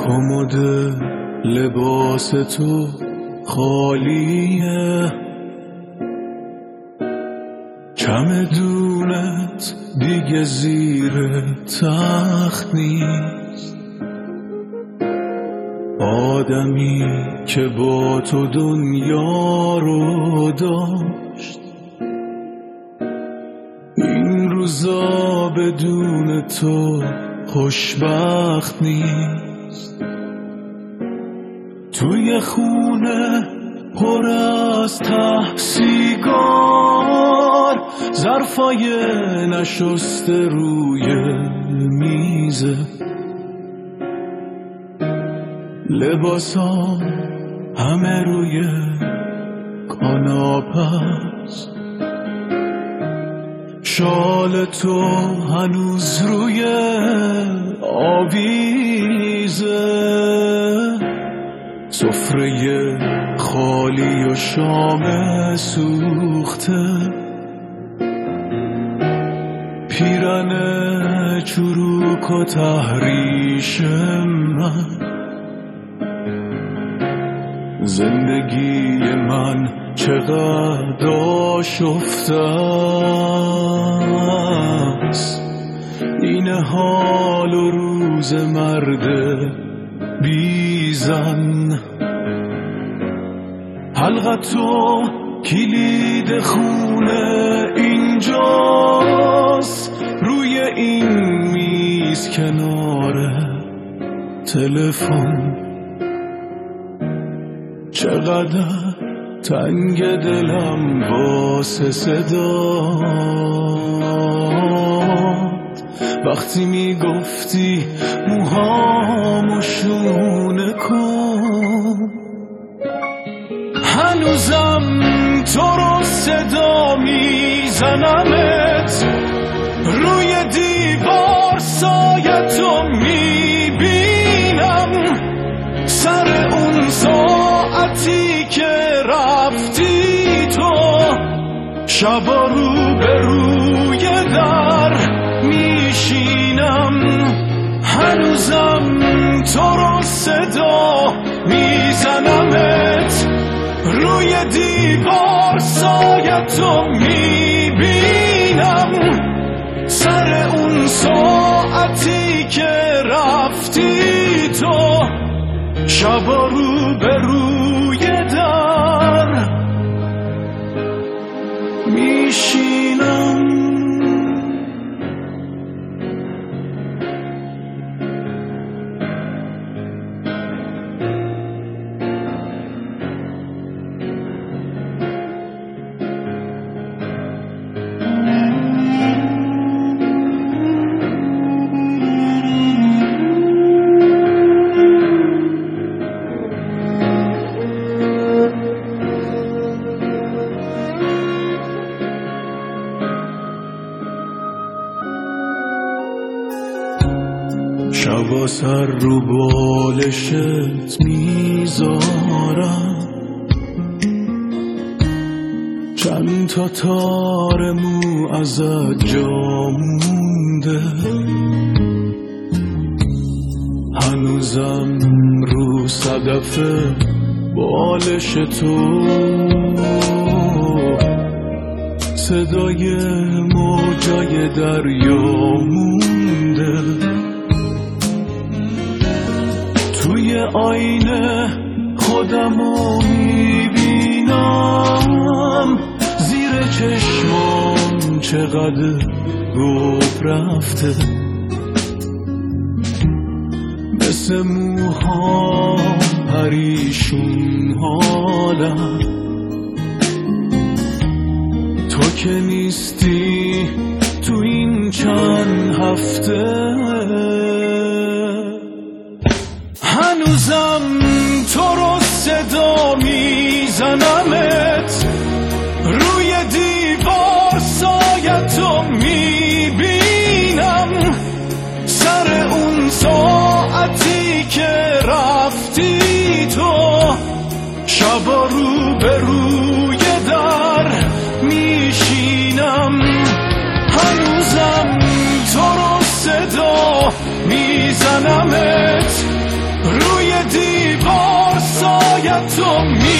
کمد لباس تو خالیه، چمدونت دیگه زیر تخت نیست. آدمی که با تو دنیا رو داشت این روزا بدون تو خوشبخت نیست. توی خونه پر از ته سیگار، ظرفای نشسته روی میزه، لباسام همه روی کاناپه‌ست، شال تو هنوز روی آویزه، سفره خالی و شام سوخته، پیرن چروک و تحریش من. زندگی من چقدر آشفته است، این حال و روز مرد بیزن. حلقت و کلید خونه اینجاست، روی این میز کنار تلفن. چقدر تنگ دلم واسه صدات، وقتی میگفتی موهامو شونه کن. هنوزم تو رو صدا میزنمت، روی دیوار سایتو میبینم، سر اون ساعتی که رفتی تو، شبا رو به روی در میشینم. هنوزم تو رو صدا میزنمت، روی دیوار سایتو میبینم، سر اون ساعتی که رفتی تو، شبا رو به روی در میشینم. شبا سر رو بالشت میذارم، چند تا تار مو ازت جا مونده، هنوزم رو صدف بالش تو صدای موجای دریا مونده. توی آینه خودمو میبینم، زیر چشمام چقدر گفت رفته، مثل موهام پریشون حالم. تو که نیستی تو این چند هفته، هنوزم تو رو صدا میزنمت، روی دیوار سایتو میبینم، سر اون ساعتی که رفتی تو، شبا رو به روی در میشینم. هنوزم تو رو صدا میزنمت، حتی